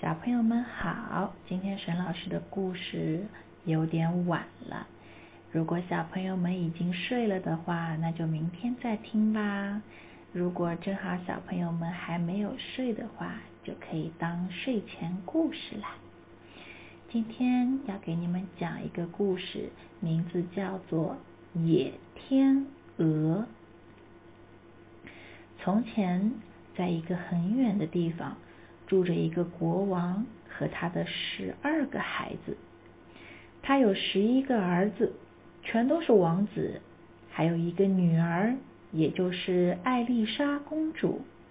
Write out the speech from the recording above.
小朋友们好，今天沈老师的故事有点晚了，如果小朋友们已经睡了的话，那就明天再听吧。如果正好小朋友们还没有睡的话，就可以当睡前故事啦。今天要给你们讲一个故事，名字叫做野天鹅。从前，在一个很远的地方，住着一个国王和他的12个孩子。他有11个儿子，全都是王子，还有一个女儿，也就是艾丽莎公主。